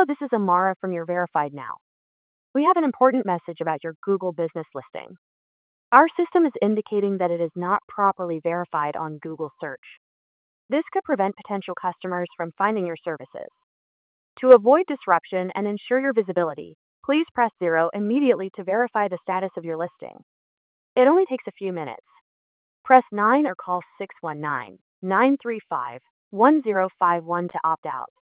Hello, this is Amara from your Verified Now. We have an important message about your Google business listing. Our system is indicating that it is not properly verified on Google search. This could prevent potential customers from finding your services. To avoid disruption and ensure your visibility, please press 0 immediately to verify the status of your listing. It only takes a few minutes. Press 9 or call 619-935-1051 to opt out.